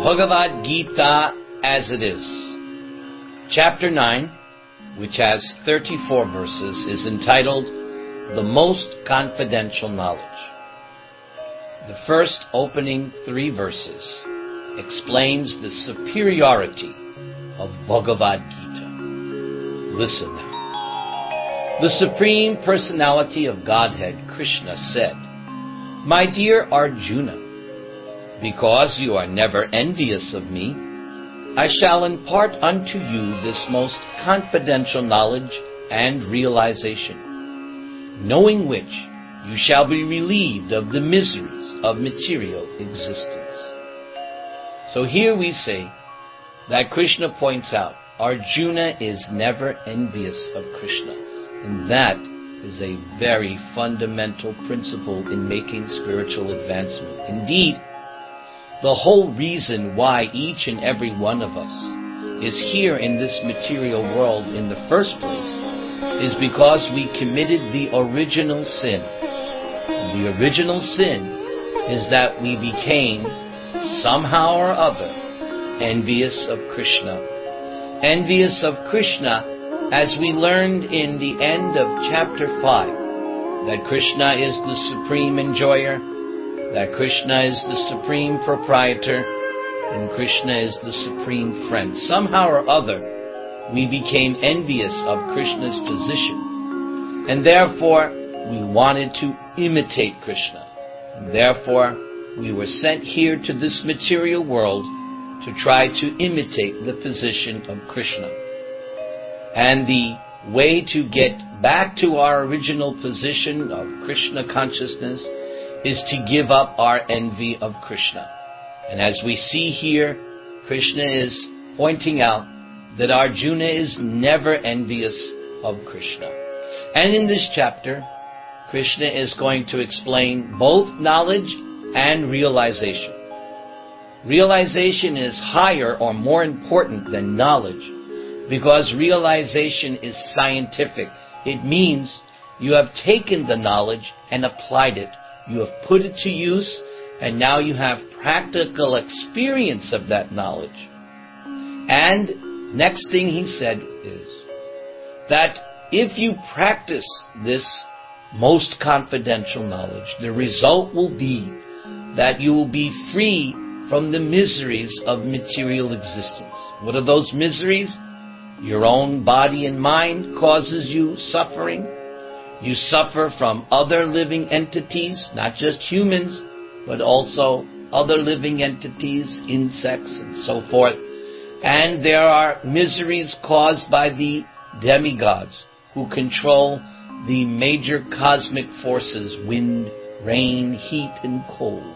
Bhagavad Gita as it is. Chapter 9, which has 34 verses, is entitled The Most Confidential Knowledge. The first opening 3 verses explains the superiority of Bhagavad Gita. Listen now. The Supreme Personality of Godhead, Krishna, said, "My dear Arjuna, because you are never envious of me, I shall impart unto you this most confidential knowledge and realization, knowing which you shall be relieved of the miseries of material existence." So here we say that Krishna points out Arjuna is never envious of Krishna, and that is a very fundamental principle in making spiritual advancement. Indeed, the whole reason why each and every one of us is here in this material world in the first place is because we committed the original sin. And the original sin is that we became, somehow or other, envious of Krishna. Envious of Krishna, as we learned in the end of chapter 5, that Krishna is the supreme enjoyer, that Krishna is the supreme proprietor, and Krishna is the supreme friend. Somehow or other, we became envious of Krishna's position, and therefore we wanted to imitate Krishna. And therefore, we were sent here to this material world to try to imitate the position of Krishna. And the way to get back to our original position of Krishna consciousness is to give up our envy of Krishna. And as we see here, Krishna is pointing out that Arjuna is never envious of Krishna. And in this chapter, Krishna is going to explain both knowledge and realization. Realization is higher or more important than knowledge because realization is scientific. It means you have taken the knowledge and applied it. You have put it to use, and now you have practical experience of that knowledge. And next thing he said is that if you practice this most confidential knowledge, the result will be that you will be free from the miseries of material existence. What are those miseries? Your own body and mind causes you suffering. You suffer from other living entities, not just humans, but also other living entities, insects, and so forth. And there are miseries caused by the demigods who control the major cosmic forces, wind, rain, heat, and cold.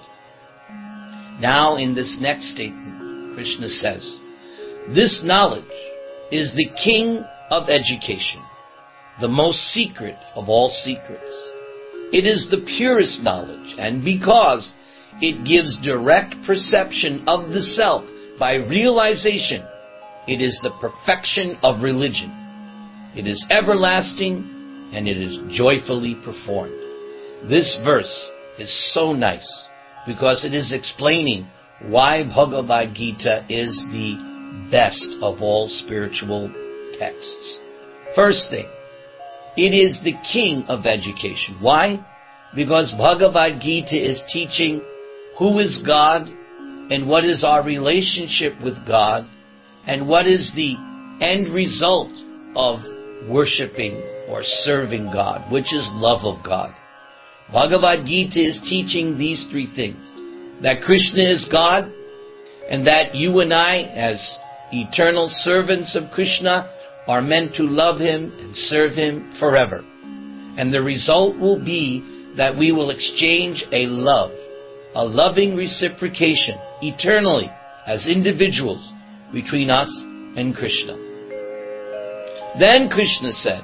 Now, in this next statement, Krishna says, "This knowledge is the king of education, the most secret of all secrets. It is the purest knowledge, and because it gives direct perception of the self by realization, it is the perfection of religion. It is everlasting, and it is joyfully performed." This verse is so nice because it is explaining why Bhagavad Gita is the best of all spiritual texts. First thing, it is the king of education. Why? Because Bhagavad Gita is teaching who is God and what is our relationship with God and what is the end result of worshiping or serving God, which is love of God. Bhagavad Gita is teaching these 3 things. That Krishna is God and that you and I, as eternal servants of Krishna, are meant to love Him and serve Him forever. And the result will be that we will exchange a loving reciprocation eternally as individuals between us and Krishna. Then Krishna said,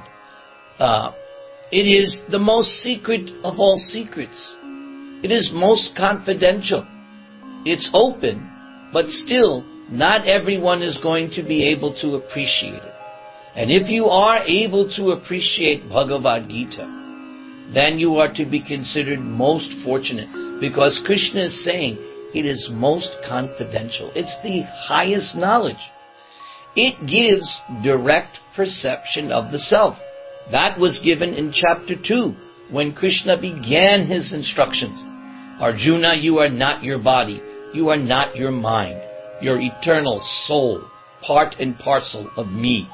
it is the most secret of all secrets. It is most confidential. It's open, but still not everyone is going to be able to appreciate it. And if you are able to appreciate Bhagavad Gita, then you are to be considered most fortunate, because Krishna is saying it is most confidential. It's the highest knowledge. It gives direct perception of the self. That was given in chapter 2 when Krishna began his instructions. Arjuna, you are not your body. You are not your mind. Your eternal soul, part and parcel of me.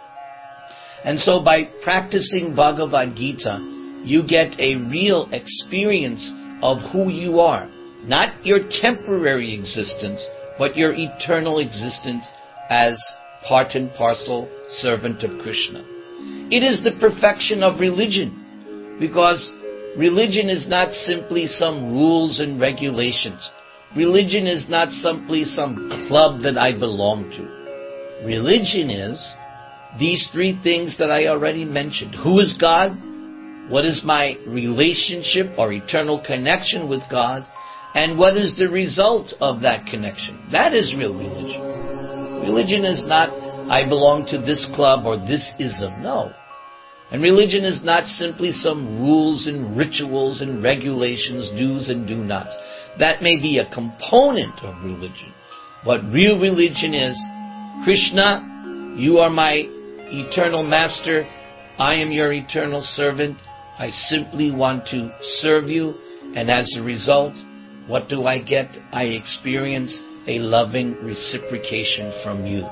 And so by practicing Bhagavad Gita, you get a real experience of who you are. Not your temporary existence, but your eternal existence as part and parcel servant of Krishna. It is the perfection of religion, because religion is not simply some rules and regulations. Religion is not simply some club that I belong to. Religion is these three things that I already mentioned. Who is God? What is my relationship or eternal connection with God? And what is the result of that connection? That is real religion. Religion is not, I belong to this club or this ism. No. And religion is not simply some rules and rituals and regulations, do's and do nots. That may be a component of religion. But real religion is, Krishna, you are my eternal master. I am your eternal servant. I simply want to serve you. And as a result, what do I get? I experience a loving reciprocation from you.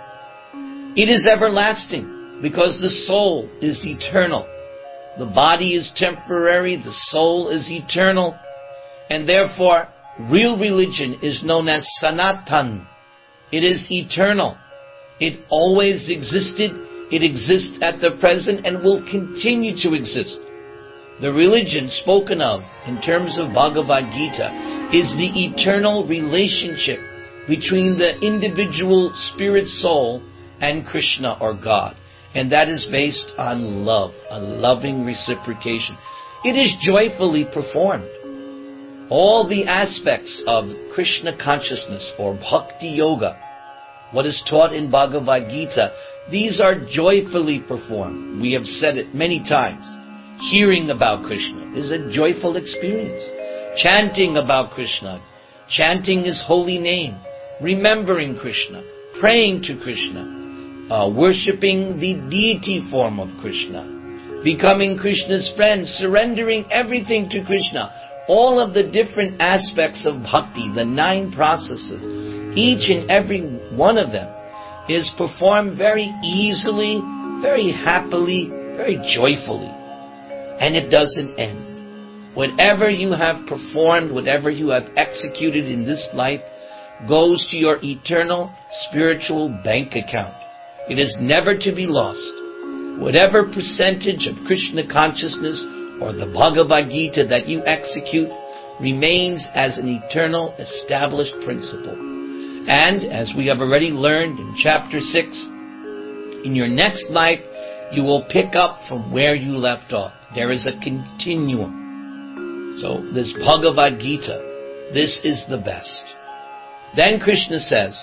It is everlasting because the soul is eternal. The body is temporary, the soul is eternal, and therefore real religion is known as Sanatan. It is eternal. It always existed, it exists at the present, and will continue to exist. The religion spoken of in terms of Bhagavad Gita is the eternal relationship between the individual spirit soul and Krishna or God. And that is based on love, a loving reciprocation. It is joyfully performed. All the aspects of Krishna consciousness or Bhakti Yoga, what is taught in Bhagavad Gita, these are joyfully performed. We have said it many times. Hearing about Krishna is a joyful experience. Chanting about Krishna, chanting His holy name, remembering Krishna, praying to Krishna, worshipping the deity form of Krishna, becoming Krishna's friend, surrendering everything to Krishna. All of the different aspects of bhakti, the 9 processes, each and every one of them is performed very easily, very happily, very joyfully. And it doesn't end. Whatever you have performed, whatever you have executed in this life, goes to your eternal spiritual bank account. It is never to be lost. Whatever percentage of Krishna consciousness or the Bhagavad Gita that you execute remains as an eternal established principle. And as we have already learned in chapter 6, in your next life, you will pick up from where you left off. There is a continuum. So this Bhagavad Gita, this is the best. Then Krishna says,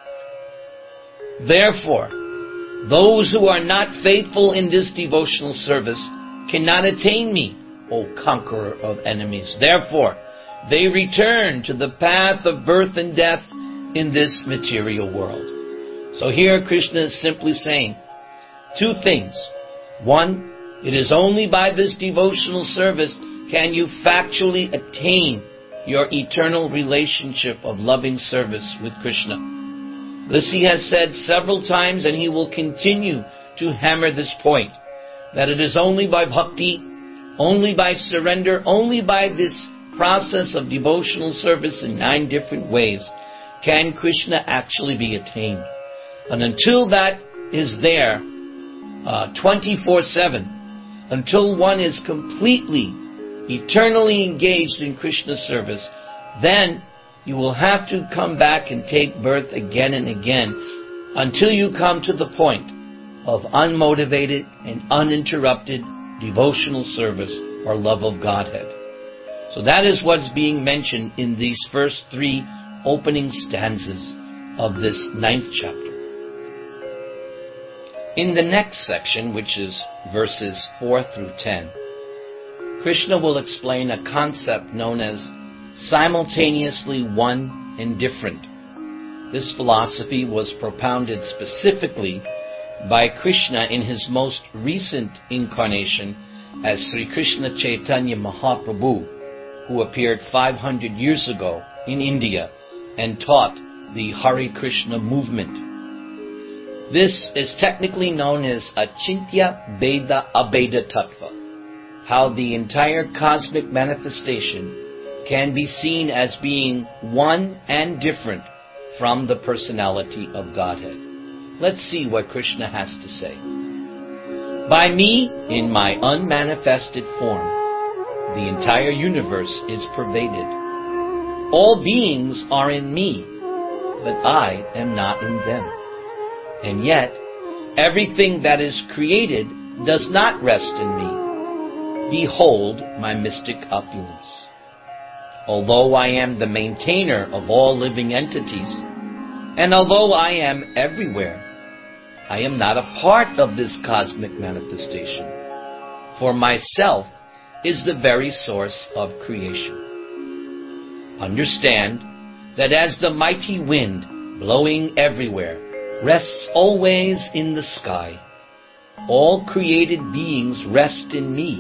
therefore, those who are not faithful in this devotional service cannot attain me, O conqueror of enemies. Therefore, they return to the path of birth and death in this material world. So here Krishna is simply saying 2 things. 1, it is only by this devotional service can you factually attain your eternal relationship of loving service with Krishna. This he has said several times, and he will continue to hammer this point, that it is only by bhakti, only by surrender, only by this process of devotional service in 9 different ways can Krishna actually be attained. And until that is there, 24/7, until one is completely, eternally engaged in Krishna service, then you will have to come back and take birth again and again until you come to the point of unmotivated and uninterrupted devotional service or love of Godhead. So that is what's being mentioned in these first 3 opening stanzas of this 9th chapter. In the next section, which is verses 4 through 10, Krishna will explain a concept known as simultaneously one and different. This philosophy was propounded specifically by Krishna in his most recent incarnation as Sri Krishna Chaitanya Mahaprabhu, who appeared 500 years ago in India and taught the Hare Krishna movement. This is technically known as Achintya Bheda Abheda Tattva, how the entire cosmic manifestation can be seen as being one and different from the personality of Godhead. Let's see what Krishna has to say. By me, in my unmanifested form, the entire universe is pervaded. All beings are in me, but I am not in them. And yet, everything that is created does not rest in me. Behold my mystic opulence. Although I am the maintainer of all living entities, and although I am everywhere, I am not a part of this cosmic manifestation, for myself is the very source of creation. Understand that as the mighty wind blowing everywhere rests always in the sky, all created beings rest in me.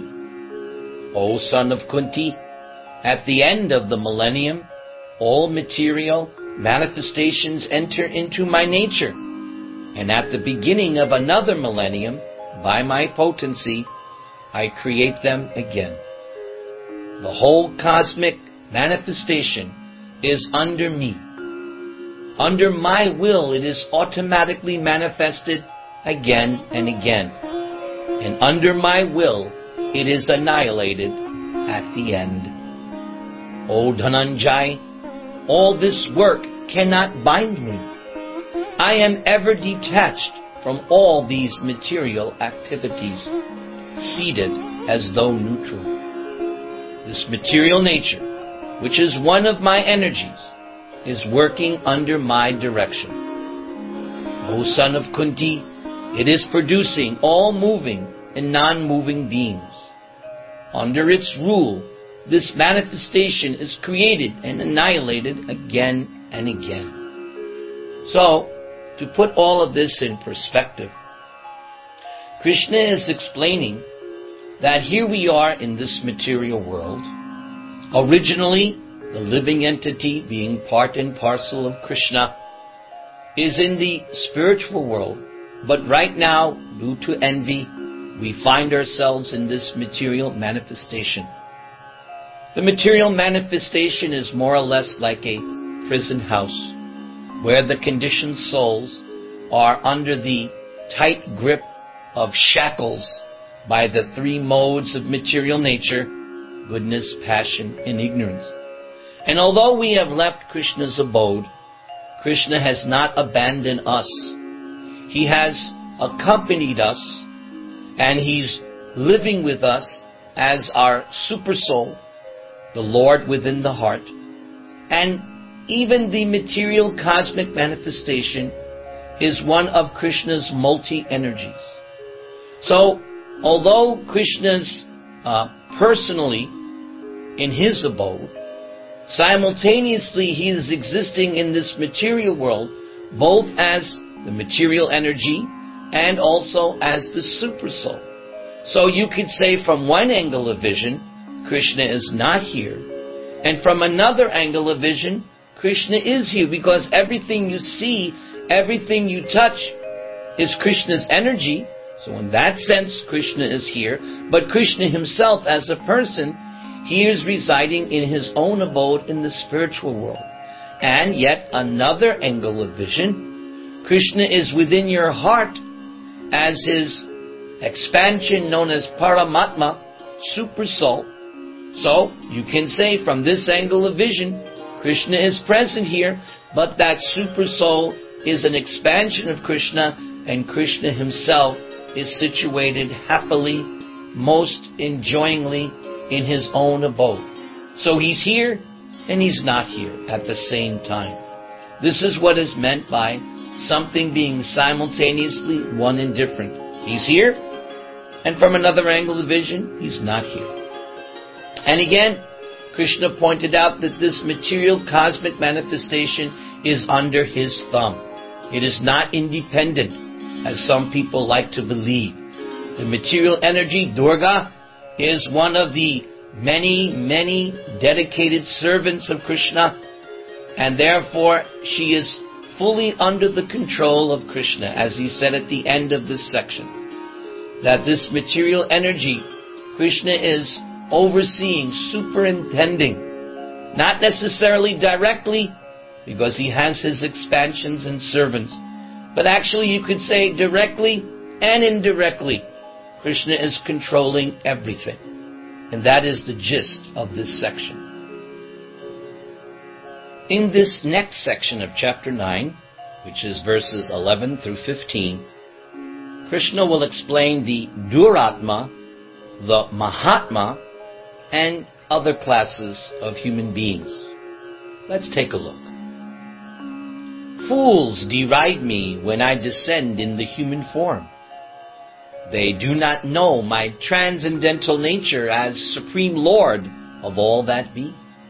O son of Kunti, at the end of the millennium, all material manifestations enter into my nature, and at the beginning of another millennium, by my potency, I create them again. The whole cosmic manifestation is under me. Under my will, it is automatically manifested again and again. And under my will, it is annihilated at the end. O Dhananjay, all this work cannot bind me. I am ever detached from all these material activities, seated as though neutral. This material nature, which is one of my energies, is working under my direction. O son of Kunti, it is producing all moving and non-moving beings. Under its rule, this manifestation is created and annihilated again and again. So, to put all of this in perspective, Krishna is explaining that here we are in this material world. Originally, the living entity, being part and parcel of Krishna, is in the spiritual world, but right now, due to envy, we find ourselves in this material manifestation. The material manifestation is more or less like a prison house, where the conditioned souls are under the tight grip of shackles by the three modes of material nature: goodness, passion, and ignorance. And although we have left Krishna's abode, Krishna has not abandoned us. He has accompanied us, and He's living with us as our super soul, the Lord within the heart. And even the material cosmic manifestation is one of Krishna's multi-energies. So, although Krishna's personally in His abode, simultaneously He is existing in this material world, both as the material energy and also as the super soul. So you could say from one angle of vision, Krishna is not here, and from another angle of vision, Krishna is here, because everything you see, everything you touch is Krishna's energy. So in that sense, Krishna is here, but Krishna Himself as a person, He is residing in His own abode in the spiritual world. And yet another angle of vision, Krishna is within your heart as His expansion known as Paramatma, Super Soul. So you can say from this angle of vision, Krishna is present here, but that Super Soul is an expansion of Krishna, and Krishna Himself is situated happily, most enjoyingly in His own abode. So He's here and He's not here at the same time. This is what is meant by something being simultaneously one and different. He's here, and from another angle of vision, He's not here. And again, Krishna pointed out that this material cosmic manifestation is under his thumb. It is not independent, as some people like to believe. The material energy, Durga, is one of the many, many dedicated servants of Krishna, and therefore she is fully under the control of Krishna, as he said at the end of this section, that this material energy, Krishna is overseeing, superintending, not necessarily directly, because he has his expansions and servants, but actually you could say directly and indirectly, Krishna is controlling everything. And that is the gist of this section. In this next section of chapter 9, which is verses 11 through 15, Krishna will explain the Duratma, the Mahatma, and other classes of human beings. Let's take a look. Fools deride me when I descend in the human form. They do not know my transcendental nature as Supreme Lord of all that be.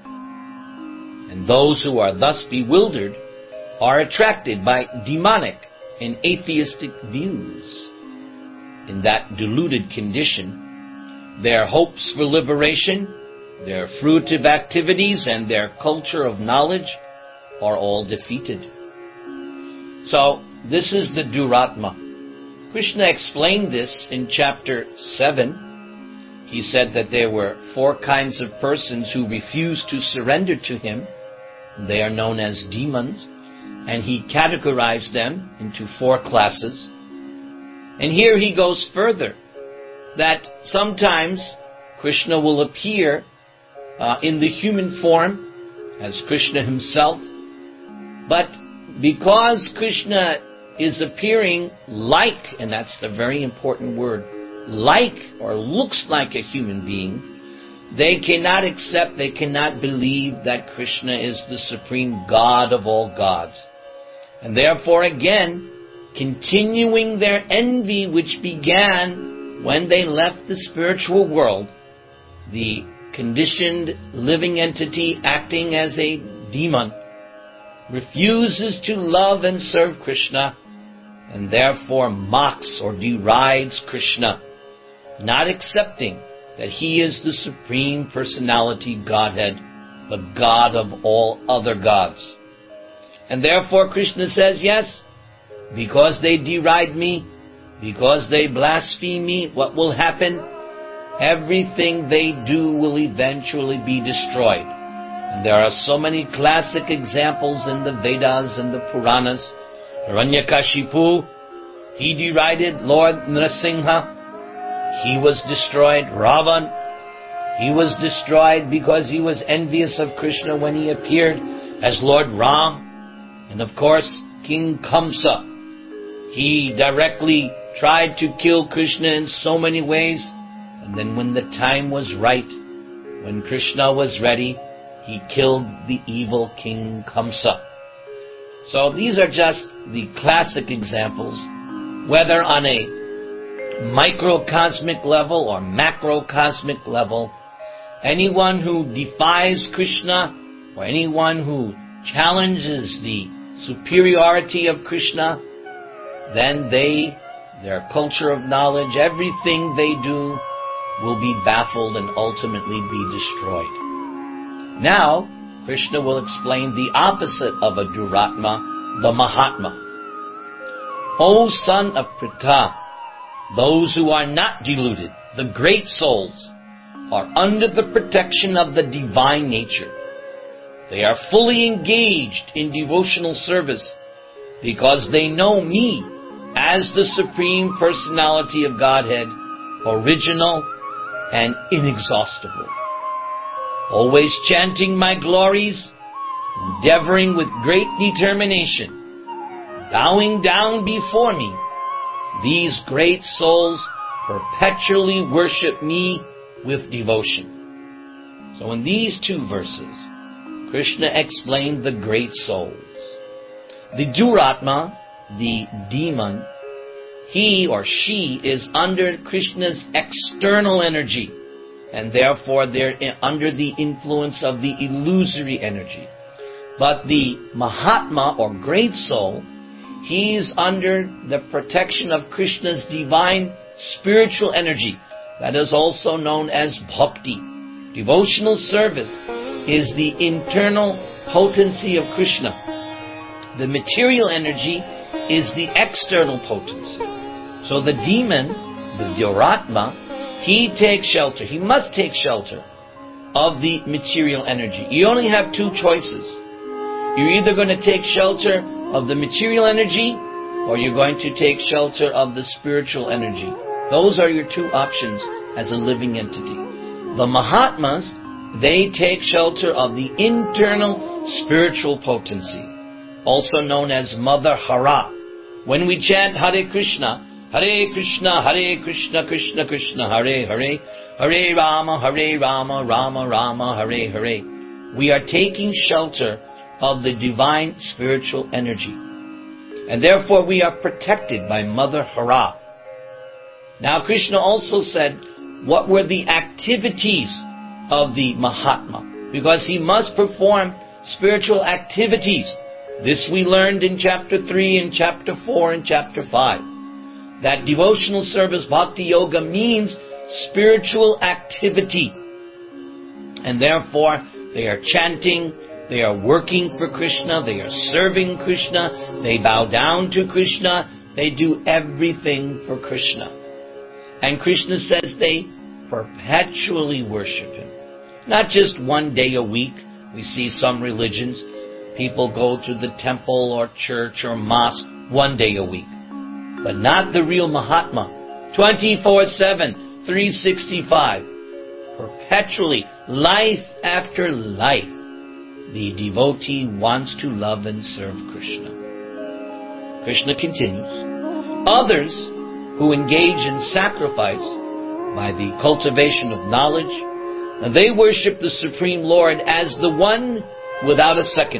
And those who are thus bewildered are attracted by demonic and atheistic views. In that deluded condition, their hopes for liberation, their fruitive activities, and their culture of knowledge are all defeated. So, this is the Duratma. Krishna explained this in chapter 7. He said that there were 4 kinds of persons who refused to surrender to him. They are known as demons, and he categorized them into 4 classes. And here he goes further, that sometimes Krishna will appear in the human form as Krishna himself, but because Krishna is appearing like, and that's the very important word, like or looks like a human being, they cannot accept, they cannot believe that Krishna is the supreme God of all gods. And therefore again, continuing their envy which began when they left the spiritual world, the conditioned living entity acting as a demon refuses to love and serve Krishna, and therefore mocks or derides Krishna, not accepting that he is the Supreme Personality Godhead, the God of all other gods. And therefore Krishna says, yes, because they deride me, because they blaspheme me, what will happen? Everything they do will eventually be destroyed. And there are so many classic examples in the Vedas and the Puranas. Hiranyakashipu, he derided Lord Nrsimha. He was destroyed. Ravan, he was destroyed because he was envious of Krishna when he appeared as Lord Ram. And of course, King Kamsa, he directly tried to kill Krishna in so many ways. And then when the time was right, when Krishna was ready, he killed the evil King Kamsa. So these are just the classic examples, whether on a microcosmic level or macrocosmic level. Anyone who defies Krishna or anyone who challenges the superiority of Krishna, then their culture of knowledge, everything they do will be baffled and ultimately be destroyed. Now, Krishna will explain the opposite of a Duratma, the Mahatma. O son of Pritha, those who are not deluded, the great souls, are under the protection of the divine nature. They are fully engaged in devotional service because they know me as the Supreme Personality of Godhead, original and inexhaustible. Always chanting my glories, endeavoring with great determination, bowing down before me, these great souls perpetually worship me with devotion. So in these 2 verses, Krishna explained the great souls. The Duratma, the demon, he or she is under Krishna's external energy, and therefore they're under the influence of the illusory energy. But the Mahatma, or great soul, he's under the protection of Krishna's divine spiritual energy. That is also known as bhakti. Devotional service is the internal potency of Krishna. The material energy is the external potency. So the demon, the Duratma, he takes shelter. He must take shelter of the material energy. You only have two choices. You're either going to take shelter of the material energy, or you're going to take shelter of the spiritual energy. Those are your two options as a living entity. The Mahatmas, they take shelter of the internal spiritual potency, also known as Mother Hara. When we chant Hare Krishna, Hare Krishna, Krishna Krishna, Hare Hare, Hare Rama, Rama Rama, Hare Hare, we are taking shelter of the divine spiritual energy. And therefore we are protected by Mother Hara. Now Krishna also said what were the activities of the Mahatma, because he must perform spiritual activities. This we learned in chapter 3 and chapter 4 and chapter 5. That devotional service, bhakti yoga, means spiritual activity. And therefore they are chanting, they are working for Krishna, they are serving Krishna, they bow down to Krishna, they do everything for Krishna. And Krishna says they perpetually worship Him. Not just one day a week. We see some religions, people go to the temple or church or mosque one day a week. But not the real Mahatma. 24/7, 365. Perpetually, life after life, the devotee wants to love and serve Krishna. Krishna continues, others who engage in sacrifice by the cultivation of knowledge, and they worship the Supreme Lord as the one without a second,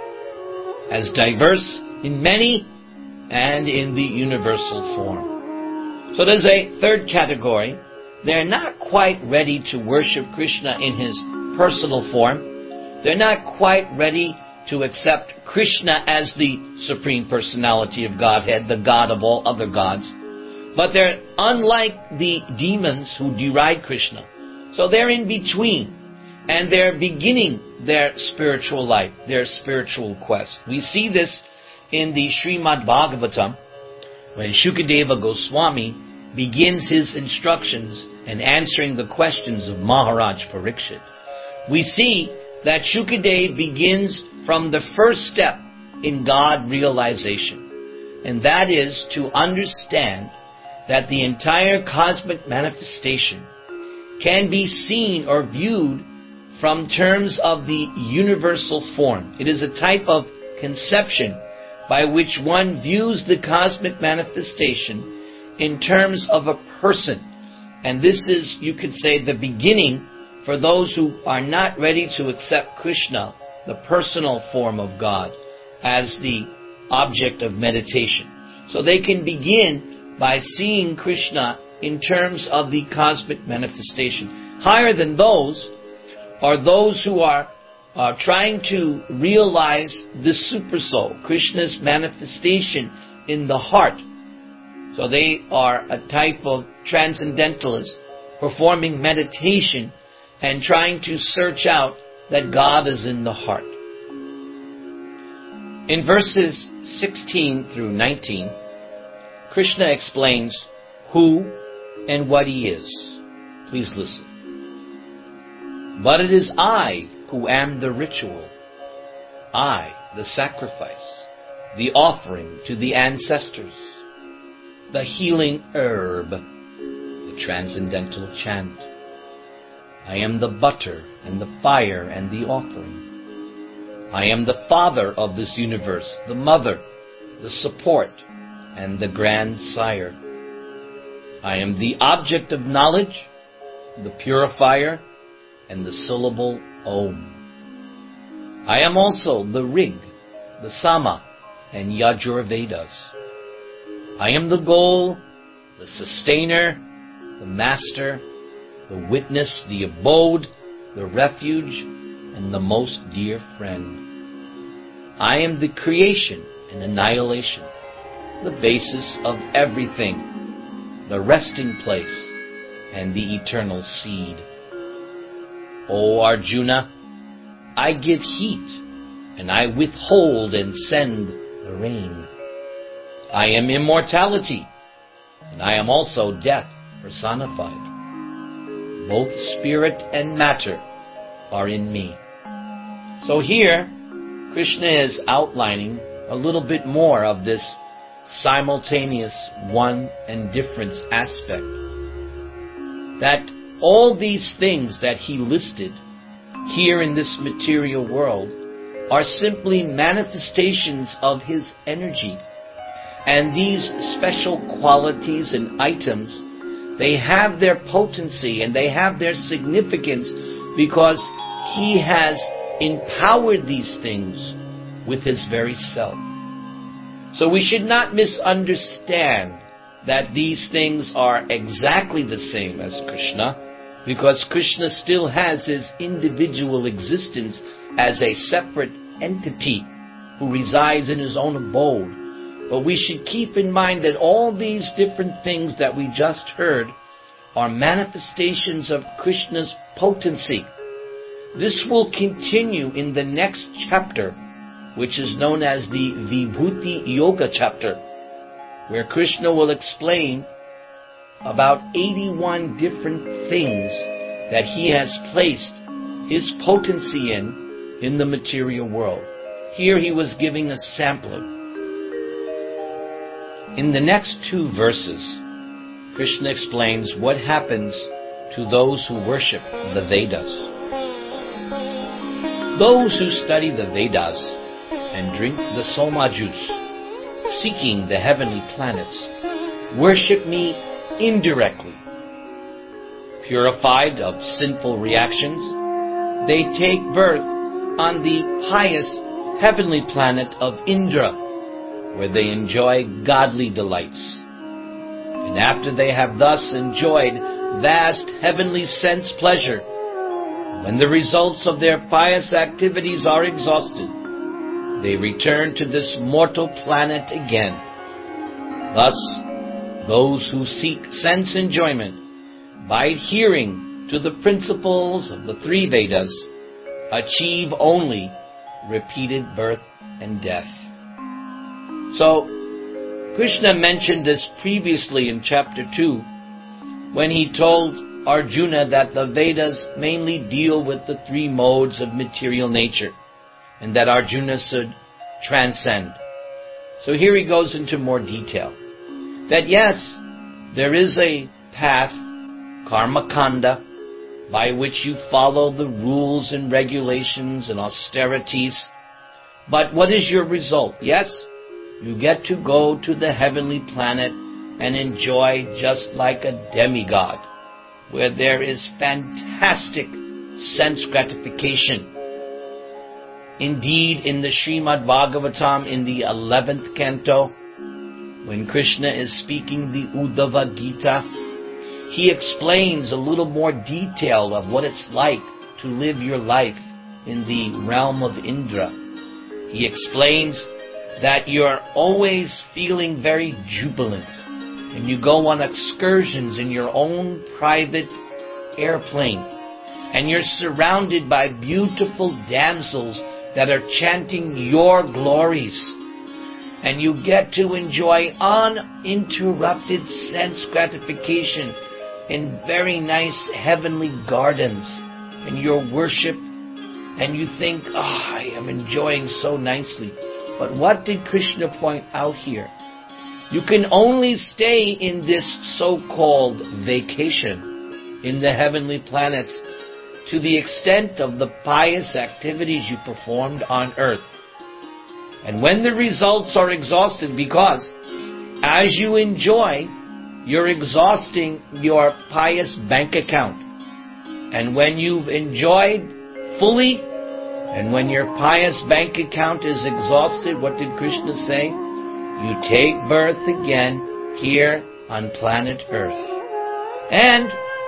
as diverse in many and in the universal form. So there's a third category. They're not quite ready to worship Krishna in His personal form. They're not quite ready to accept Krishna as the Supreme Personality of Godhead, the God of all other gods. But they're unlike the demons who deride Krishna. So they're in between, and they're beginning their spiritual life, their spiritual quest. We see this in the Srimad Bhagavatam, when Shukadeva Goswami begins his instructions and answering the questions of Maharaj Parikshit. We see that Shukadeva begins from the first step in God realization, and that is to understand that the entire cosmic manifestation can be seen or viewed from terms of the universal form. It is a type of conception by which one views the cosmic manifestation in terms of a person. And this is, you could say, the beginning for those who are not ready to accept Krishna, the personal form of God, as the object of meditation. So they can begin by seeing Krishna in terms of the cosmic manifestation. Higher than those are those who are trying to realize the Supersoul, Krishna's manifestation in the heart. So they are a type of transcendentalist, performing meditation and trying to search out that God is in the heart. In verses 16 through 19, Krishna explains who and what He is. Please listen. But it is I who am the ritual, I, the sacrifice, the offering to the ancestors, the healing herb, the transcendental chant. I am the butter and the fire and the offering. I am the father of this universe, the mother, the support, and the grandsire. I am the object of knowledge, the purifier, and the syllable Om. I am also the Rig, the Sama, and Yajurvedas. I am the goal, the sustainer, the master, the witness, the abode, the refuge, and the most dear friend. I am the creation and annihilation, the basis of everything, the resting place, and the eternal seed. O Arjuna, I give heat, and I withhold and send the rain. I am immortality, and I am also death personified. Both spirit and matter are in me. So here, Krishna is outlining a little bit more of this simultaneous one and difference aspect. That all these things that he listed here in this material world are simply manifestations of his energy. And these special qualities and items, they have their potency and they have their significance because he has empowered these things with his very self. So we should not misunderstand that these things are exactly the same as Krishna, because Krishna still has his individual existence as a separate entity who resides in his own abode. But we should keep in mind that all these different things that we just heard are manifestations of Krishna's potency. This will continue in the next chapter, which is known as the Vibhuti Yoga chapter, where Krishna will explain about 81 different things that he has placed his potency in the material world. Here he was giving a sampling. In the next 2 verses, Krishna explains what happens to those who worship the Vedas. Those who study the Vedas and drink the Soma juice, seeking the heavenly planets, worship me indirectly. Purified of sinful reactions, they take birth on the pious heavenly planet of Indra, where they enjoy godly delights. And after they have thus enjoyed vast heavenly sense pleasure, when the results of their pious activities are exhausted, they return to this mortal planet again. Thus, those who seek sense enjoyment by adhering to the principles of the 3 Vedas achieve only repeated birth and death. So, Krishna mentioned this previously in chapter 2, when he told Arjuna that the Vedas mainly deal with the 3 modes of material nature, and that Arjuna should transcend. So here he goes into more detail. That yes, there is a path, karma kanda, by which you follow the rules and regulations and austerities. But what is your result? Yes, you get to go to the heavenly planet and enjoy just like a demigod, where there is fantastic sense gratification. Indeed, in the Srimad Bhagavatam, in the 11th canto, when Krishna is speaking the Uddhava Gita, he explains a little more detail of what it's like to live your life in the realm of Indra. He explains that you're always feeling very jubilant, and you go on excursions in your own private airplane, and you're surrounded by beautiful damsels that are chanting your glories, and you get to enjoy uninterrupted sense gratification in very nice heavenly gardens, and your worship, and you think, I am enjoying so nicely. But what did Krishna point out here? You can only stay in this so-called vacation in the heavenly planets to the extent of the pious activities you performed on earth. And when the results are exhausted, because as you enjoy, you're exhausting your pious bank account. And when you've enjoyed fully, and when your pious bank account is exhausted, what did Krishna say? You take birth again here on planet Earth. And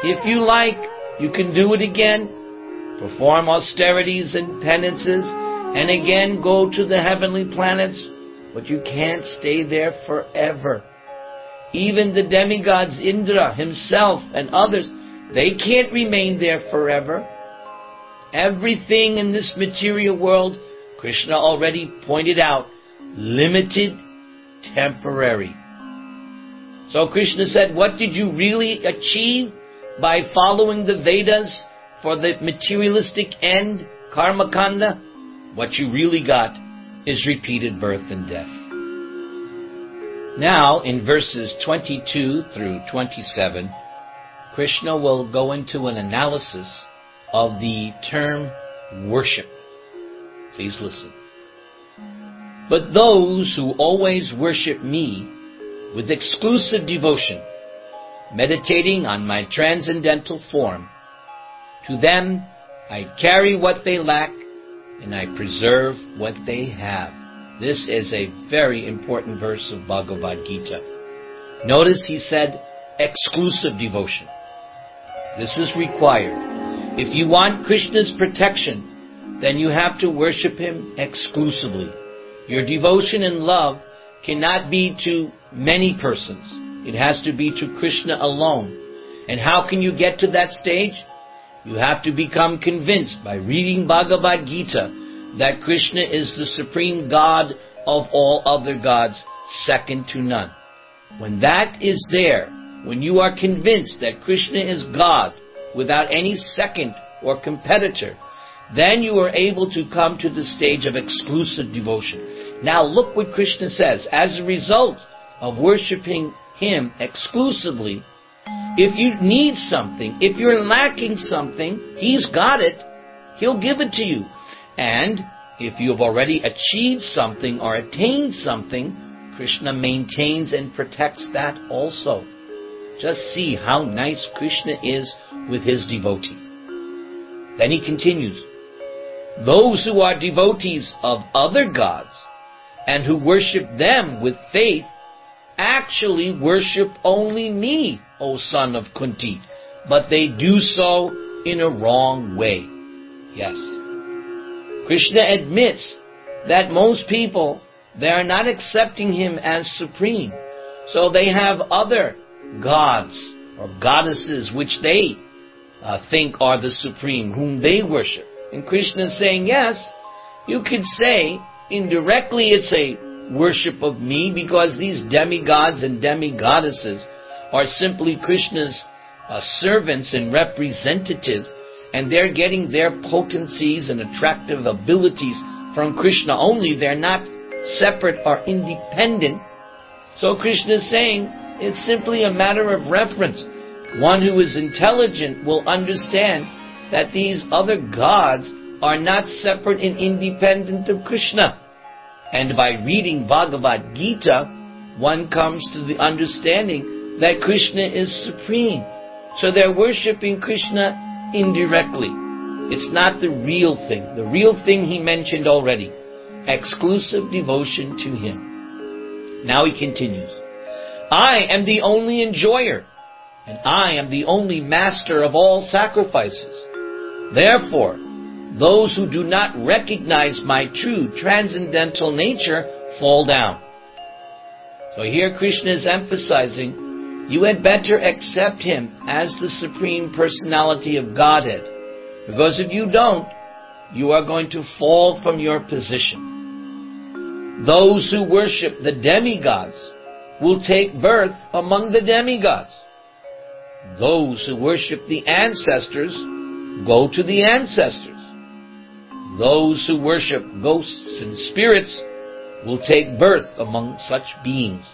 If you like, you can do it again, perform austerities and penances, and again go to the heavenly planets, but you can't stay there forever. Even the demigods, Indra himself and others, they can't remain there forever. Everything in this material world, Krishna already pointed out, limited, temporary. So Krishna said, what did you really achieve by following the Vedas for the materialistic end, karma kanda? What you really got is repeated birth and death. Now, in verses 22 through 27, Krishna will go into an analysis of the term worship. Please listen. But those who always worship me with exclusive devotion, meditating on my transcendental form, to them I carry what they lack and I preserve what they have. This is a very important verse of Bhagavad Gita. Notice he said exclusive devotion. This is required. If you want Krishna's protection, then you have to worship him exclusively. Your devotion and love cannot be to many persons. It has to be to Krishna alone. And how can you get to that stage? You have to become convinced by reading Bhagavad Gita that Krishna is the supreme God of all other gods, second to none. When that is there, when you are convinced that Krishna is God without any second or competitor, then you are able to come to the stage of exclusive devotion. Now look what Krishna says. As a result of worshiping him exclusively, if you need something, if you're lacking something, he's got it. He'll give it to you. And if you have already achieved something or attained something, Krishna maintains and protects that also. Just see how nice Krishna is with his devotee. Then he continues, those who are devotees of other gods and who worship them with faith actually worship only me, O son of Kunti, but they do so in a wrong way. Yes. Krishna admits that most people, they are not accepting him as supreme. So they have other gods or goddesses which they think are the supreme, whom they worship. And Krishna is saying, yes, you could say indirectly it's a worship of me, because these demigods and demigoddesses are simply Krishna's servants and representatives, and they're getting their potencies and attractive abilities from Krishna only. They're not separate or independent. So Krishna is saying it's simply a matter of reference. One who is intelligent will understand that these other gods are not separate and independent of Krishna. And by reading Bhagavad Gita, one comes to the understanding that Krishna is supreme. So they're worshipping Krishna indirectly. It's not the real thing. The real thing he mentioned already. Exclusive devotion to him. Now he continues. I am the only enjoyer, and I am the only master of all sacrifices. Therefore, those who do not recognize my true transcendental nature fall down. So here Krishna is emphasizing, you had better accept him as the Supreme Personality of Godhead. Because if you don't, you are going to fall from your position. Those who worship the demigods will take birth among the demigods. Those who worship the ancestors go to the ancestors. Those who worship ghosts and spirits will take birth among such beings.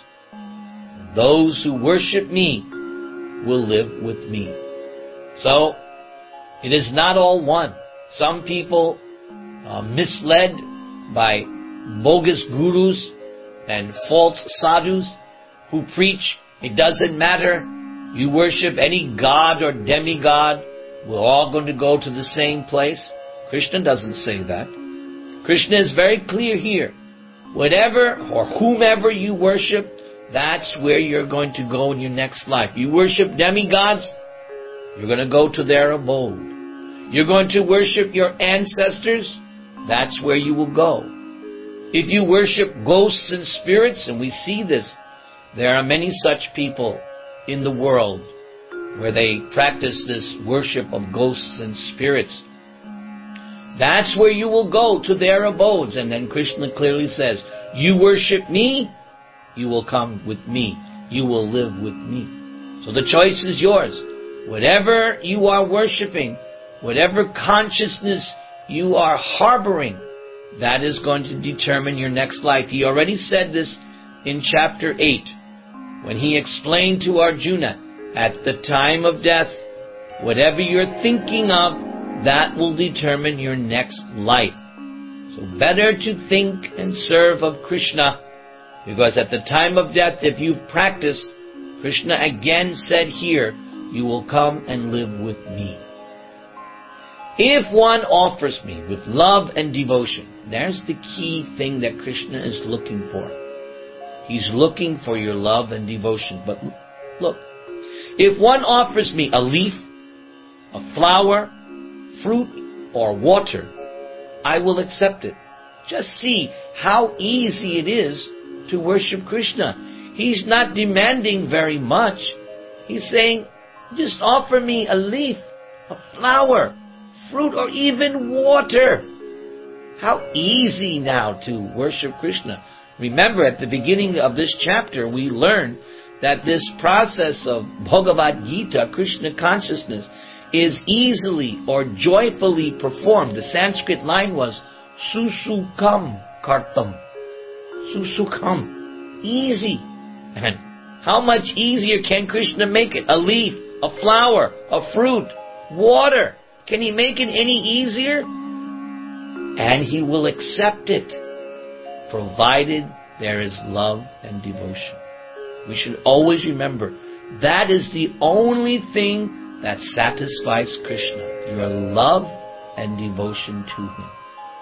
Those who worship me will live with me. So, it is not all one. Some people are misled by bogus gurus and false sadhus who preach, it doesn't matter, you worship any god or demigod, we're all going to go to the same place. Krishna doesn't say that. Krishna is very clear here. Whatever or whomever you worship, that's where you're going to go in your next life. You worship demigods, You're going to go to their abode. You're going to worship your ancestors. That's where you will go. If you worship ghosts and spirits, and we see this, there are many such people in the world where they practice this worship of ghosts and spirits. That's where you will go, to their abodes. And then Krishna clearly says, you worship me, you will come with me. You will live with me. So the choice is yours. Whatever you are worshiping, whatever consciousness you are harboring, that is going to determine your next life. He already said this in chapter 8, when he explained to Arjuna, at the time of death, whatever you're thinking of, that will determine your next life. So better to think and serve of Krishna, because at the time of death, if you've practiced, Krishna again said here, you will come and live with me. If one offers me with love and devotion, there's the key thing that Krishna is looking for. He's looking for your love and devotion. But look, if one offers me a leaf, a flower, fruit, or water, I will accept it. Just see how easy it is to worship Krishna. He's not demanding very much. He's saying, just offer me a leaf, a flower, fruit, or even water. How easy now to worship Krishna. Remember, at the beginning of this chapter, we learned that this process of Bhagavad Gita, Krishna consciousness, is easily or joyfully performed. The Sanskrit line was susukam kartam. Susukam. Easy. And how much easier can Krishna make it? A leaf, a flower, a fruit, water. Can he make it any easier? And he will accept it, provided there is love and devotion. We should always remember, that is the only thing that satisfies Krishna, your love and devotion to him.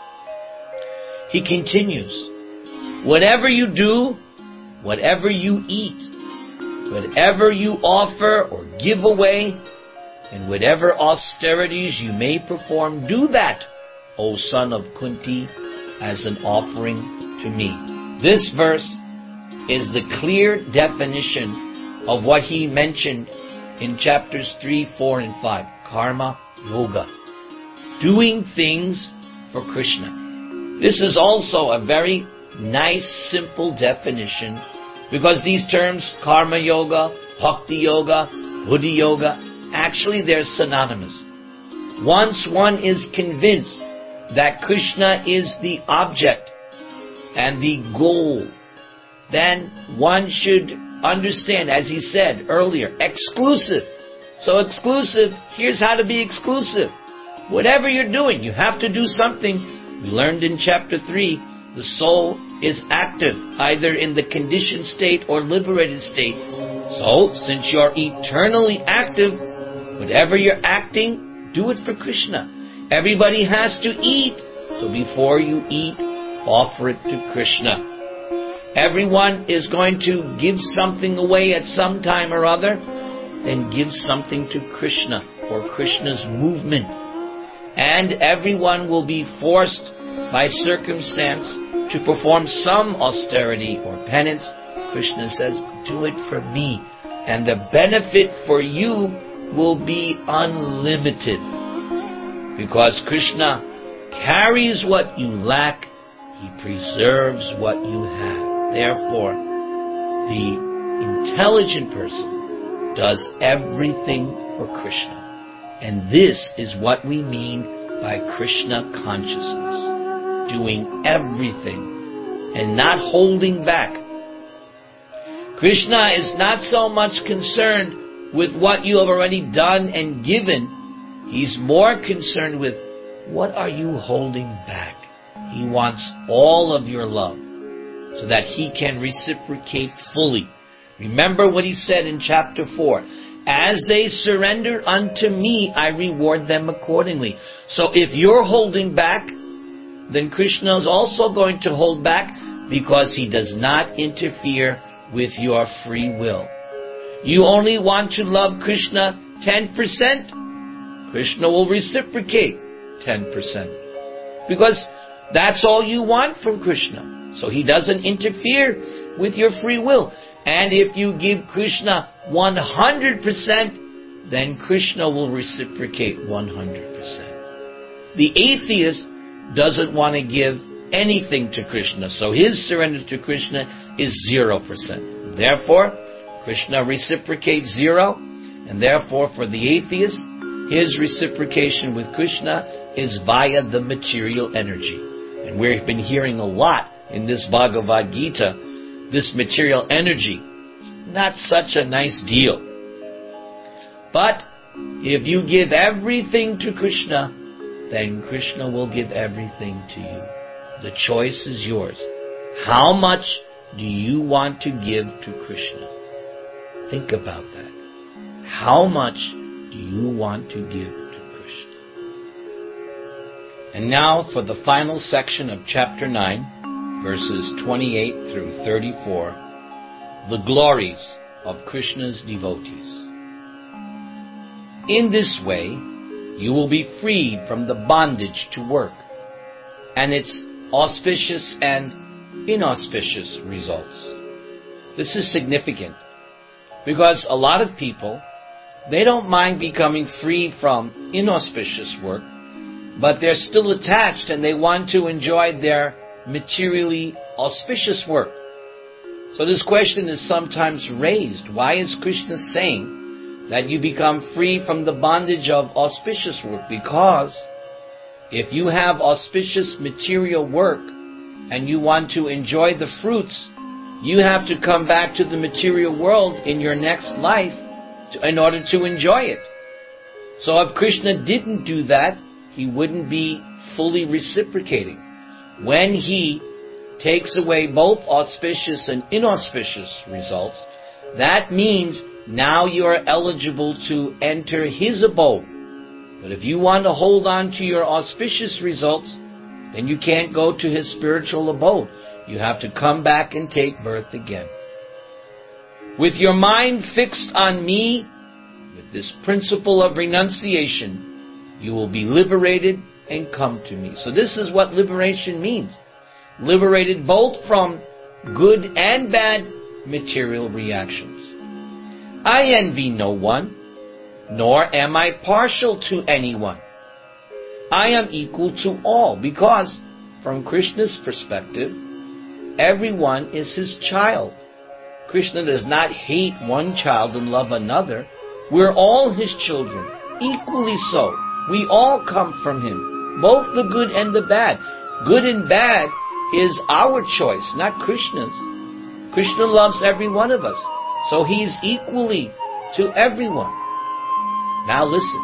He continues, whatever you do, whatever you eat, whatever you offer or give away, and whatever austerities you may perform, do that, O son of Kunti, as an offering to me. This verse is the clear definition of what he mentioned in chapters 3, 4, and 5. Karma Yoga. Doing things for Krishna. This is also a very nice, simple definition, because these terms, Karma Yoga, Bhakti Yoga, Buddhi Yoga, actually they're synonymous. Once one is convinced that Krishna is the object and the goal, then one should understand, as he said earlier, exclusive. So exclusive, here's how to be exclusive. Whatever you're doing, you have to do something. We learned in chapter 3, the soul is active, either in the conditioned state or liberated state. So, since you're eternally active, whatever you're acting, do it for Krishna. Everybody has to eat, so before you eat, offer it to Krishna. Everyone is going to give something away at some time or other, then give something to Krishna for Krishna's movement. And everyone will be forced by circumstance to perform some austerity or penance. Krishna says, do it for me. And the benefit for you will be unlimited. Because Krishna carries what you lack, he preserves what you have. Therefore, the intelligent person does everything for Krishna. And this is what we mean by Krishna consciousness. Doing everything and not holding back. Krishna is not so much concerned with what you have already done and given. He's more concerned with, what are you holding back? He wants all of your love so that he can reciprocate fully. Remember what he said in chapter 4. As they surrender unto me, I reward them accordingly. So if you're holding back, then Krishna is also going to hold back, because he does not interfere with your free will. You only want to love Krishna 10%, Krishna will reciprocate 10%. Because that's all you want from Krishna. So he doesn't interfere with your free will. And if you give Krishna 100%, then Krishna will reciprocate 100%. The atheist doesn't want to give anything to Krishna, so his surrender to Krishna is 0%. Therefore, Krishna reciprocates 0, and therefore for the atheist, his reciprocation with Krishna is via the material energy. And we've been hearing a lot in this Bhagavad Gita, this material energy, not such a nice deal. But if you give everything to Krishna, then Krishna will give everything to you. The choice is yours. How much do you want to give to Krishna? Think about that. How much do you want to give to Krishna? And now for the final section of chapter 9, verses 28 through 34, the glories of Krishna's devotees. In this way, you will be freed from the bondage to work and its auspicious and inauspicious results. This is significant because a lot of people, they don't mind becoming free from inauspicious work, but they're still attached and they want to enjoy their materially auspicious work. So this question is sometimes raised. Why is Krishna saying that you become free from the bondage of auspicious work? Because if you have auspicious material work and you want to enjoy the fruits, you have to come back to the material world in your next life in order to enjoy it. So if Krishna didn't do that, he wouldn't be fully reciprocating. When he takes away both auspicious and inauspicious results, that means now you are eligible to enter his abode. But if you want to hold on to your auspicious results, then you can't go to his spiritual abode. You have to come back and take birth again. With your mind fixed on me, with this principle of renunciation, you will be liberated and come to me. So this is what liberation means. Liberated both from good and bad material reactions. I envy no one, nor am I partial to anyone. I am equal to all, because from Krishna's perspective, everyone is his child. Krishna does not hate one child and love another. We're all his children, equally so. We all come from him, both the good and the bad. Good and bad is our choice, not Krishna's. Krishna loves every one of us, so he's equally to everyone. Now listen.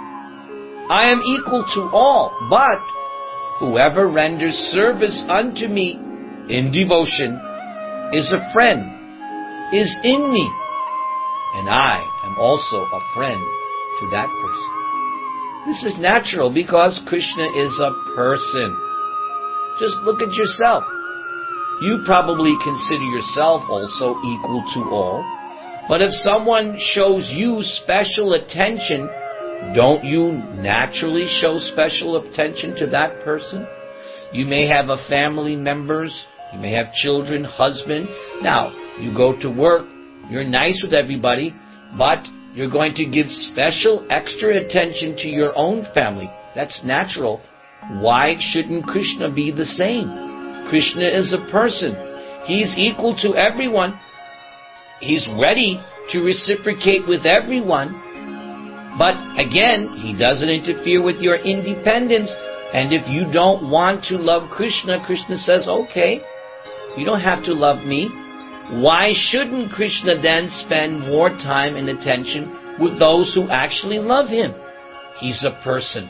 I am equal to all, but whoever renders service unto me in devotion is a friend, is in me, and I am also a friend to that person. This is natural because Krishna is a person. Just look at yourself. You probably consider yourself also equal to all. But if someone shows you special attention, don't you naturally show special attention to that person? You may have a family members, you may have children, husband. Now, you go to work, you're nice with everybody, but you're going to give special extra attention to your own family. That's natural. Why shouldn't Krishna be the same? Krishna is a person. He's equal to everyone. He's ready to reciprocate with everyone. But again, he doesn't interfere with your independence. And if you don't want to love Krishna, Krishna says, okay, you don't have to love me. Why shouldn't Krishna then spend more time and attention with those who actually love him? He's a person.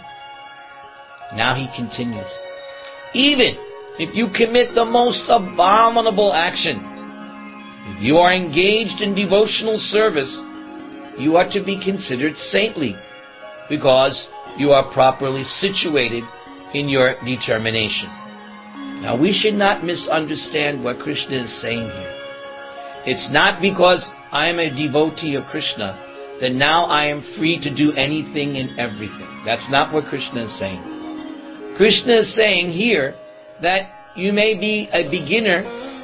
Now he continues. Even if you commit the most abominable action, if you are engaged in devotional service, you are to be considered saintly because you are properly situated in your determination. Now we should not misunderstand what Krishna is saying here. It's not because I am a devotee of Krishna then now I am free to do anything and everything. That's not what Krishna is saying. Krishna is saying here that you may be a beginner,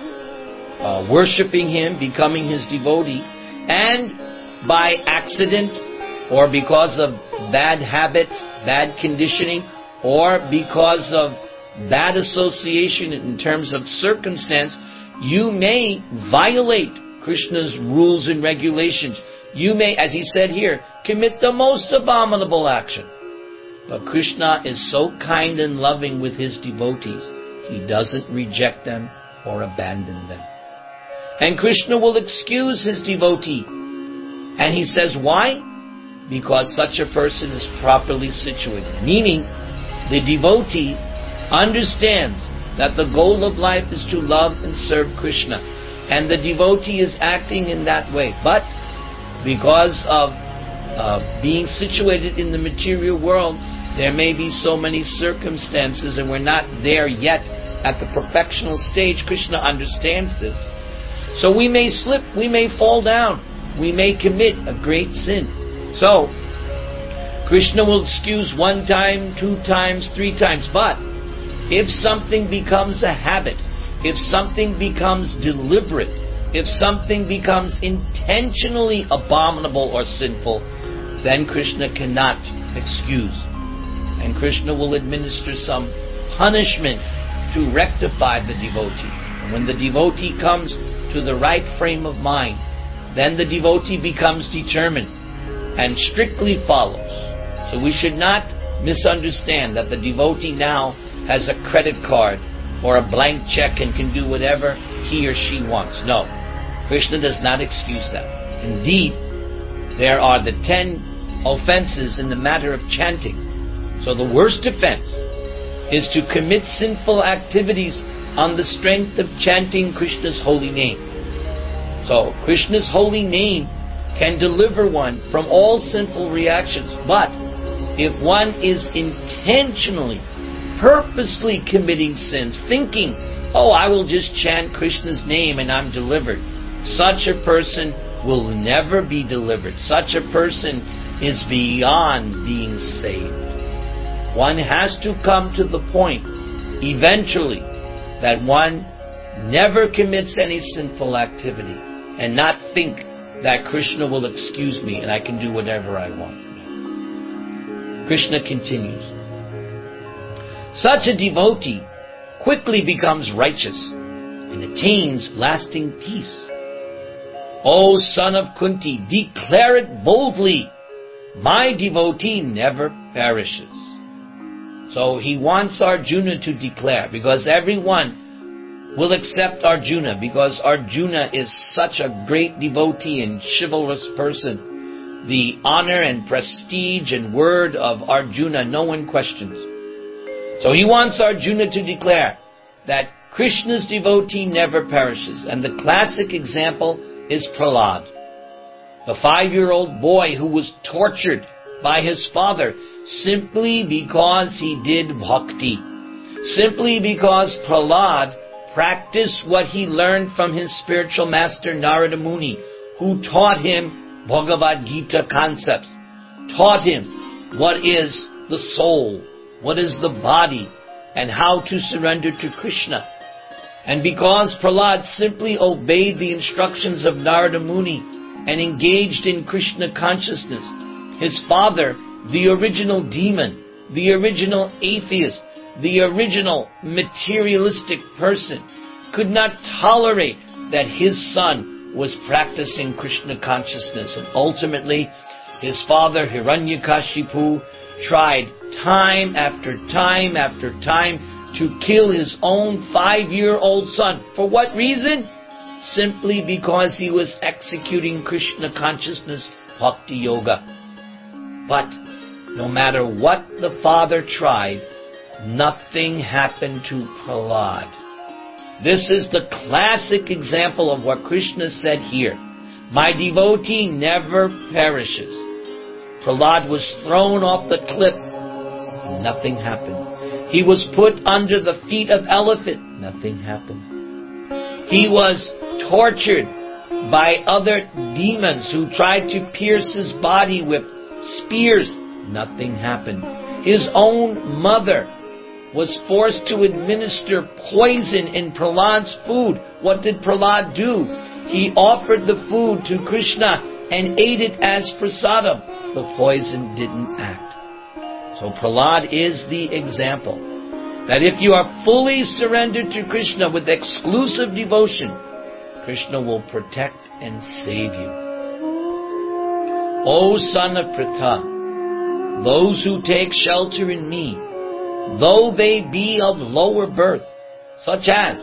worshipping Him, becoming His devotee, and by accident, or because of bad habit, bad conditioning, or because of bad association in terms of circumstance, you may violate Krishna's rules and regulations. You may, as he said here, commit the most abominable action. But Krishna is so kind and loving with His devotees, He doesn't reject them or abandon them. And Krishna will excuse His devotee. And He says, why? Because such a person is properly situated. Meaning, the devotee understands that the goal of life is to love and serve Krishna. And the devotee is acting in that way. But because of being situated in the material world, there may be so many circumstances, and we're not there yet at the perfectional stage. Krishna understands this. So we may slip, we may fall down, we may commit a great sin. So, Krishna will excuse 1 time, 2 times, 3 times. But if something becomes a habit, if something becomes deliberate, if something becomes intentionally abominable or sinful, then Krishna cannot excuse. And Krishna will administer some punishment to rectify the devotee. And when the devotee comes to the right frame of mind, then the devotee becomes determined and strictly follows. So we should not misunderstand that the devotee now has a credit card or a blank check and can do whatever he or she wants. No, Krishna does not excuse that. Indeed, there are the 10 offenses in the matter of chanting. So the worst offense is to commit sinful activities on the strength of chanting Krishna's holy name. So Krishna's holy name can deliver one from all sinful reactions. But if one is intentionally, purposely committing sins, thinking, oh, I will just chant Krishna's name and I'm delivered, such a person will never be delivered. Such a person is beyond being saved. One has to come to the point, eventually, that one never commits any sinful activity and not think that Krishna will excuse me and I can do whatever I want. Krishna continues. Such a devotee quickly becomes righteous and attains lasting peace. O son of Kunti, declare it boldly. My devotee never perishes. So he wants Arjuna to declare, because everyone will accept Arjuna, because Arjuna is such a great devotee and chivalrous person. The honor and prestige and word of Arjuna, no one questions. So he wants Arjuna to declare that Krishna's devotee never perishes. And the classic example is Prahlad, the 5-year-old boy who was tortured by his father simply because he did bhakti. Simply because Prahlad practiced what he learned from his spiritual master Narada Muni, who taught him Bhagavad Gita concepts, taught him what is the soul, what is the body, and how to surrender to Krishna. And because Prahlad simply obeyed the instructions of Narada Muni and engaged in Krishna consciousness, his father, the original demon, the original atheist, the original materialistic person, could not tolerate that his son was practicing Krishna consciousness. And ultimately, his father, Hiranyakashipu, tried time after time after time to kill his own 5-year-old son. For what reason? Simply because he was executing Krishna consciousness, Bhakti Yoga. But no matter what the father tried, nothing happened to Prahlad. This is the classic example of what Krishna said here. My devotee never perishes. Prahlad was thrown off the cliff. Nothing happened. He was put under the feet of elephant. Nothing happened. He was tortured by other demons who tried to pierce his body with spears. Nothing happened. His own mother was forced to administer poison in Prahlad's food. What did Prahlad do? He offered the food to Krishna and ate it as prasadam. The poison didn't act. So Prahlad is the example that if you are fully surrendered to Krishna with exclusive devotion, Krishna will protect and save you. O son of Pritha, those who take shelter in me, though they be of lower birth, such as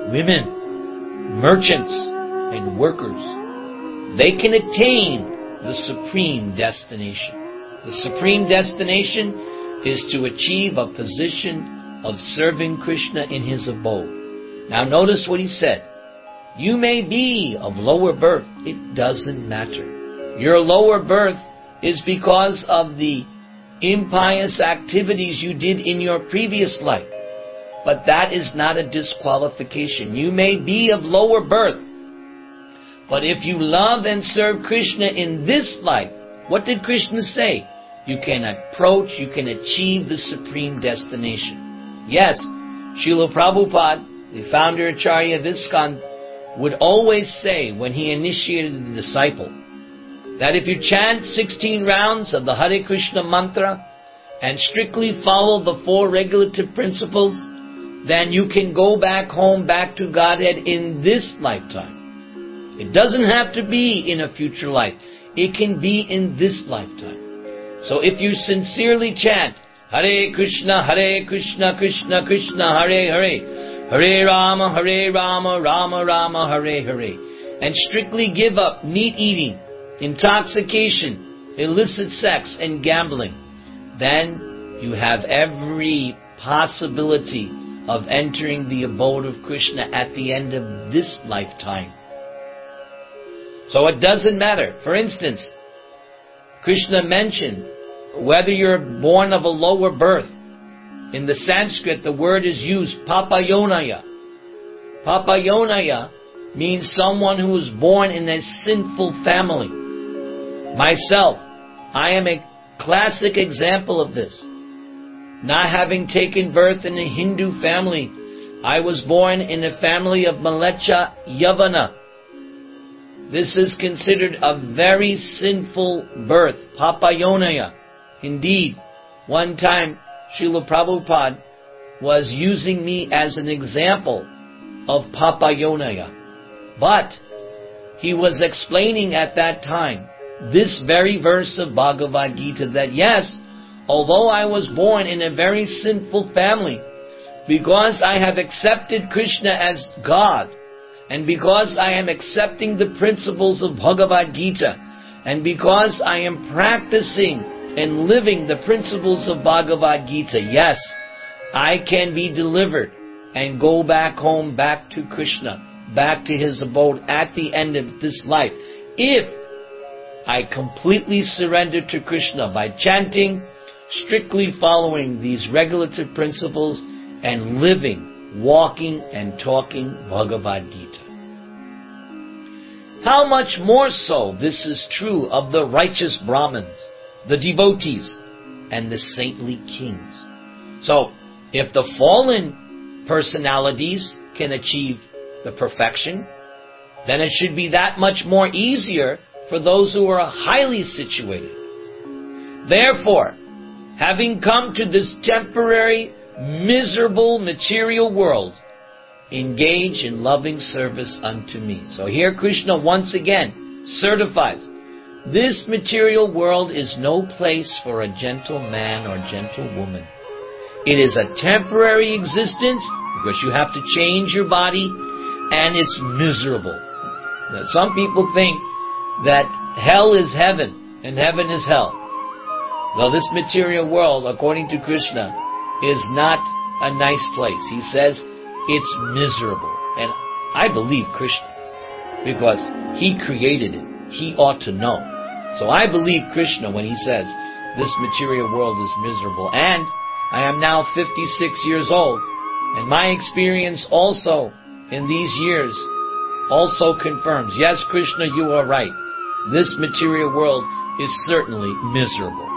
women, merchants, and workers, they can attain the supreme destination. The supreme destination is to achieve a position of serving Krishna in his abode. Now notice what he said. You may be of lower birth. It doesn't matter. Your lower birth is because of the impious activities you did in your previous life. But that is not a disqualification. You may be of lower birth. But if you love and serve Krishna in this life, what did Krishna say? You can approach, you can achieve the supreme destination. Yes, Srila Prabhupada, the founder Acharya of ISKCON, would always say when he initiated the disciple, that if you chant 16 rounds of the Hare Krishna mantra and strictly follow the 4 regulative principles, then you can go back home, back to Godhead in this lifetime. It doesn't have to be in a future life. It can be in this lifetime. So if you sincerely chant Hare Krishna, Krishna Krishna, Hare Hare, Hare Rama, Rama Rama, Hare Hare, and strictly give up meat eating, intoxication, illicit sex, and gambling, then you have every possibility of entering the abode of Krishna at the end of this lifetime. So it doesn't matter. For instance, Krishna mentioned whether you're born of a lower birth. In the Sanskrit, the word is used, papayonaya. Papayonaya means someone who was born in a sinful family. Myself, I am a classic example of this. Not having taken birth in a Hindu family, I was born in a family of Malecha Yavana. This is considered a very sinful birth, papayonaya. Indeed, one time Srila Prabhupada was using me as an example of papayonaya. But he was explaining at that time this very verse of Bhagavad Gita, that yes, although I was born in a very sinful family, because I have accepted Krishna as God, and because I am accepting the principles of Bhagavad Gita, and because I am practicing and living the principles of Bhagavad Gita, yes, I can be delivered and go back home, back to Krishna, back to his abode at the end of this life, if I completely surrender to Krishna by chanting, strictly following these regulative principles, and living, walking and talking Bhagavad Gita. How much more so this is true of the righteous Brahmins, the devotees, and the saintly kings. So, if the fallen personalities can achieve the perfection, then it should be that much more easier for those who are highly situated. Therefore, having come to this temporary, miserable material world, engage in loving service unto me. So here Krishna once again certifies, this material world is no place for a gentle man or gentle woman. It is a temporary existence because you have to change your body, and it's miserable. Now, some people think that hell is heaven and heaven is hell. Well, this material world, according to Krishna, is not a nice place. He says it's miserable. And I believe Krishna because he created it. He ought to know. So I believe Krishna when he says this material world is miserable. And I am now 56 years old. And my experience also in these years also confirms, yes, Krishna, you are right. This material world is certainly miserable.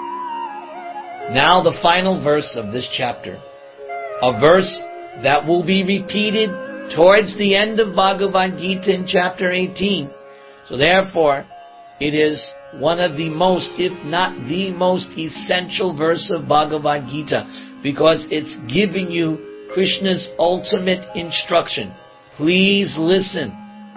Now the final verse of this chapter, a verse that will be repeated towards the end of Bhagavad Gita in chapter 18. So therefore, it is one of the most, if not the most essential verse of Bhagavad Gita, because it's giving you Krishna's ultimate instruction. Please listen.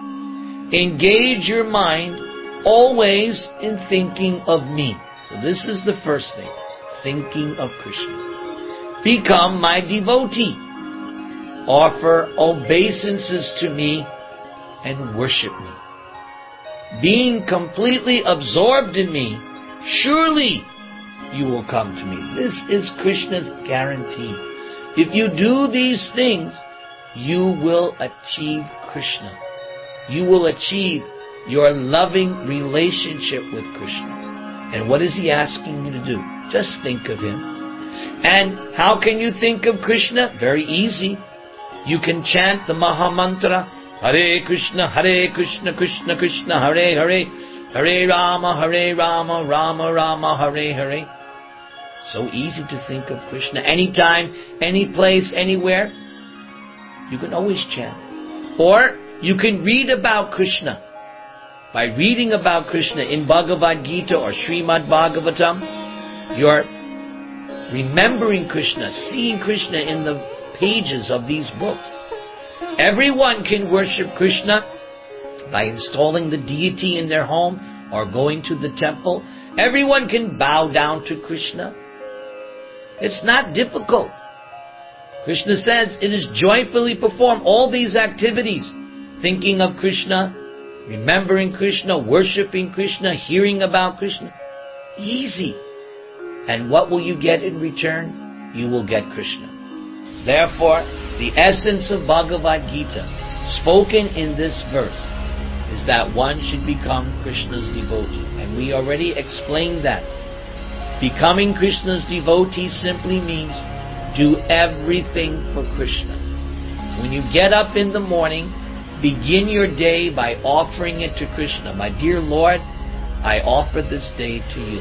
Engage your mind always in thinking of me. So this is the first thing. Thinking of Krishna. Become my devotee. Offer obeisances to me and worship me. Being completely absorbed in me, surely you will come to me. This is Krishna's guarantee. If you do these things, you will achieve Krishna. You will achieve your loving relationship with Krishna. And what is He asking you to do? Just think of Him. And how can you think of Krishna? Very easy. You can chant the Maha Mantra, Hare Krishna, Krishna Krishna, Hare Hare, Hare Rama, Rama Rama, Hare Hare. So easy to think of Krishna. Anytime, any place, anywhere, you can always chant. Or you can read about Krishna. By reading about Krishna in Bhagavad Gita or Srimad Bhagavatam, you're remembering Krishna, seeing Krishna in the pages of these books. Everyone can worship Krishna by installing the deity in their home or going to the temple. Everyone can bow down to Krishna. It's not difficult. Krishna says it is joyfully perform all these activities. Thinking of Krishna, remembering Krishna, worshipping Krishna, hearing about Krishna. Easy. And what will you get in return? You will get Krishna. Therefore, the essence of Bhagavad Gita, spoken in this verse, is that one should become Krishna's devotee. And we already explained that. Becoming Krishna's devotee simply means do everything for Krishna. When you get up in the morning, begin your day by offering it to Krishna. My dear Lord, I offer this day to you.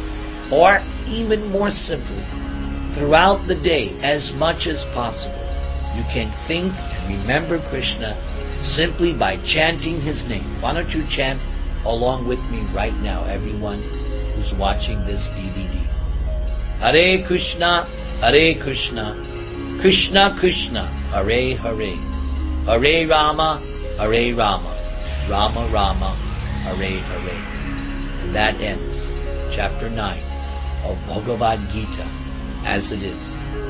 Or even more simply, throughout the day, as much as possible, you can think and remember Krishna simply by chanting His name. Why don't you chant along with me right now, everyone who's watching this DVD. Hare Krishna, Krishna Krishna, Hare Hare, Hare Rama, Rama Rama, Hare Hare. And that ends chapter 9 of Bhagavad Gita as it is.